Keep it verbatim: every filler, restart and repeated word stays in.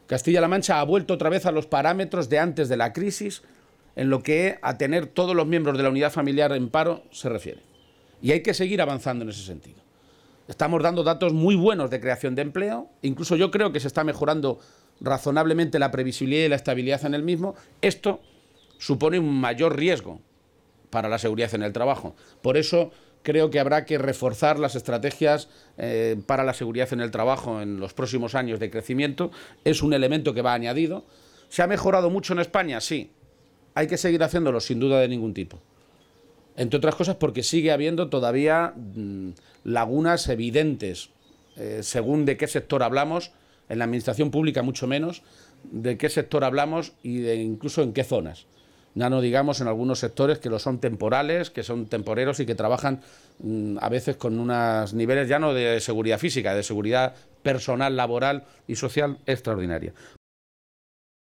Castilla-La Mancha ha vuelto otra vez a los parámetros de antes de la crisis en lo que a tener todos los miembros de la unidad familiar en paro se refiere. Y hay que seguir avanzando en ese sentido. Estamos dando datos muy buenos de creación de empleo, incluso yo creo que se está mejorando razonablemente la previsibilidad y la estabilidad en el mismo. Esto supone un mayor riesgo para la seguridad en el trabajo. Por eso creo que habrá que reforzar las estrategias eh, para la seguridad en el trabajo en los próximos años de crecimiento. Es un elemento que va añadido. ¿Se ha mejorado mucho en España? Sí. Hay que seguir haciéndolo, sin duda de ningún tipo. Entre otras cosas porque sigue habiendo todavía mmm, lagunas evidentes, eh, según de qué sector hablamos, en la administración pública mucho menos, de qué sector hablamos y de incluso en qué zonas. Ya no digamos en algunos sectores que lo son temporales, que son temporeros y que trabajan mmm, a veces con unos niveles ya no de seguridad física, de seguridad personal, laboral y social extraordinaria.